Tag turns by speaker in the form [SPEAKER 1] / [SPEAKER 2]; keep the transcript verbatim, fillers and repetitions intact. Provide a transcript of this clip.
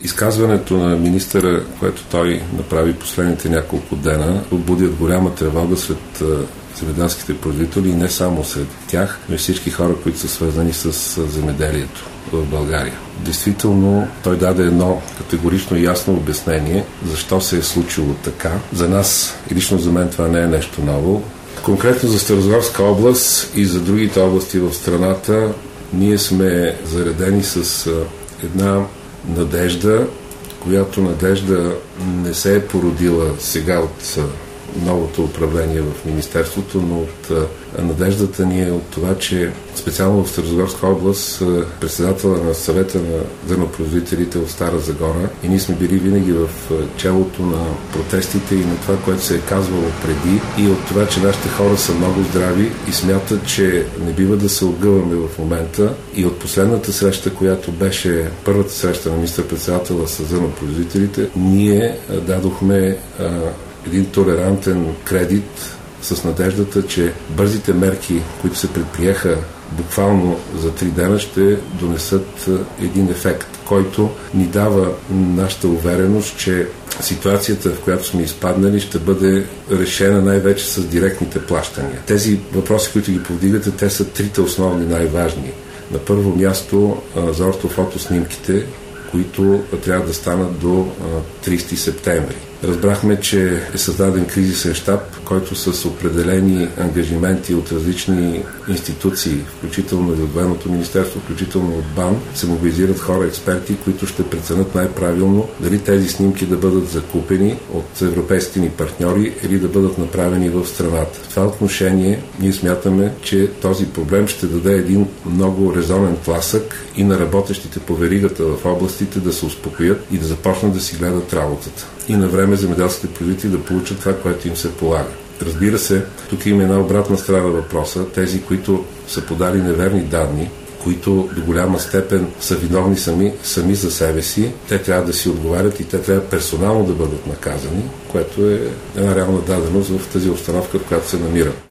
[SPEAKER 1] Изказването на министъра, което той направи последните няколко дена, отбудят голяма тревога сред земеделските производители и не само сред тях, но и всички хора, които са свързани с земеделието в България. Действително, той даде едно категорично и ясно обяснение защо се е случило така. За нас и лично за мен това не е нещо ново. Конкретно за Старозагорска област и за другите области в страната ние сме заредени с една надежда, която надежда не се е породила сега от новото управление в Министерството, но от надеждата ни е от това, че специално в Старозагорска област председателя на съвета на зърнопроизводителите от Стара Загора и ние сме били винаги в челото на протестите и на това, което се е казвало преди и от това, че нашите хора са много здрави и смятат, че не бива да се огъваме в момента и от последната среща, която беше първата среща на министър-председателя с зърнопроизводителите, ние дадохме един толерантен кредит с надеждата, че бързите мерки, които се предприеха буквално за три дена, ще донесат един ефект, който ни дава нашата увереност, че ситуацията, в която сме изпаднали, ще бъде решена най-вече с директните плащания. Тези въпроси, които ги повдигате, те са трите основни най-важни. На първо място за ортофотоснимките, които трябва да станат до тридесети септември. Разбрахме, че е създаден кризисен щаб, който с определени ангажименти от различни институции, включително и от Военното министерство, включително от БАН, се мобилизират хора, експерти, които ще преценят най-правилно дали тези снимки да бъдат закупени от европейските ни партньори или да бъдат направени в страната. В това отношение ние смятаме, че този проблем ще даде един много резонен тласък и на работещите по веригата в областите да се успокоят и да започнат да си гледат работата. И на време земеделските производители да получат това, което им се полага. Разбира се, тук има една обратна страна въпроса. Тези, които са подали неверни данни, които до голяма степен са виновни сами, сами за себе си, те трябва да си отговарят и те трябва персонално да бъдат наказани, което е една реална даденост в тази обстановка, в която се намира.